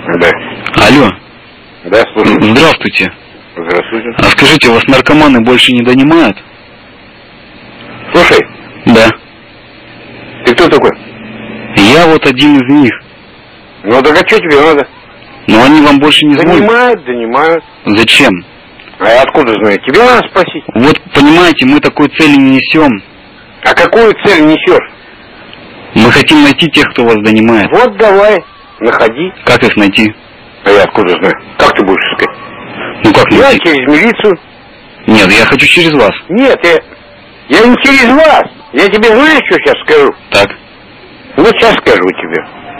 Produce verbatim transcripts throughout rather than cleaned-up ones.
Да. Алло. Да, слушай. Здравствуйте. Здравствуйте. А скажите, вас наркоманы больше не донимают? Слушай. Да. Ты кто такой? Я вот один из них. Ну так а что тебе надо? Но они вам больше не звонят. Донимают, донимают. Зачем? А я откуда знаю? Тебе надо спросить. Вот, понимаете, мы такой цели не несем. А какую цель несешь? Мы хотим найти тех, кто вас донимает. Вот давай, находи. Как их найти? А я откуда знаю? Как ты будешь искать? Ну как Я найти? через милицию. Нет, я хочу через вас. Нет, я, я не через вас. Я тебе знаешь, что сейчас скажу? Так. Вот сейчас скажу тебе.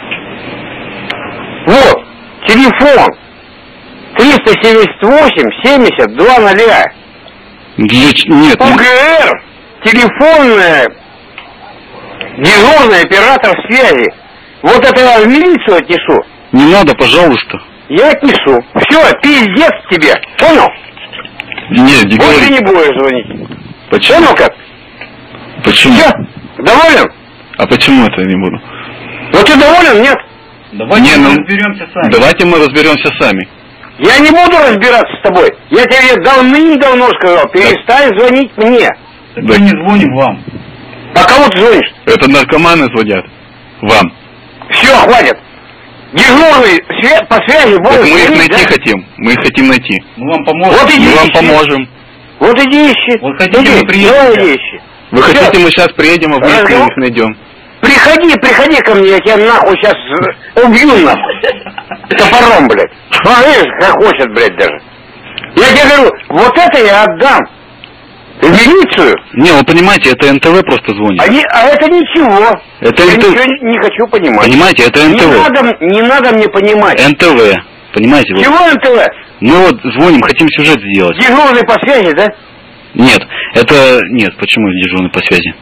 Вот, телефон. триста семьдесят восемь семьдесят два ноля. Нет, нет. УГР. Телефонная. Дежурный оператор связи. Вот это я в милицию отнесу. Не надо, пожалуйста. Я отнесу. Все, пиздец тебе. Понял? Нет, не Больше говорите. не будешь звонить. Почему? Понял как? Почему? Все, доволен? А почему это не буду? Ну ты доволен, нет? Давайте не, мы ну, разберемся сами. Давайте мы разберемся сами. Я не буду разбираться с тобой. Я тебе давным-давно сказал, перестань да. звонить мне. Так мы не звоним вам. А кому ты звонишь? Это наркоманы звонят. Вам. Все, хватит. Дежурный свя- по связи будет. Так мы их звонить, найти да? хотим. Мы их хотим найти. Мы вам поможем. Вот иди мы вам ищи. поможем. Вот иди ищи. Вот хотите, иди, мы приедем. давай иди ищи. Вы Все. хотите, мы сейчас приедем, а вместе Разговор... их найдем. Приходи, приходи ко мне, я тебя нахуй сейчас убью нахуй. Топором, блядь. А, видишь, как хочет, блядь, даже. Я тебе говорю, вот это я отдам. В милицию. Не, вы понимаете, это эн тэ вэ просто звонит. А, не, а это ничего. Это я эн тэ вэ. ничего не, не хочу понимать. Понимаете, это эн тэ вэ. Не надо, не надо мне понимать. эн тэ вэ. Понимаете? Чего вот. эн тэ вэ? Мы вот звоним, хотим сюжет сделать. Дежурный по связи, да? Нет, это... Нет, почему дежурный по связи?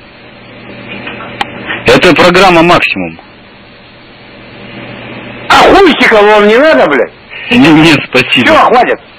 Это программа «Максимум». А хуйчиков вам не надо, блядь? Нет, спасибо. Все, хватит.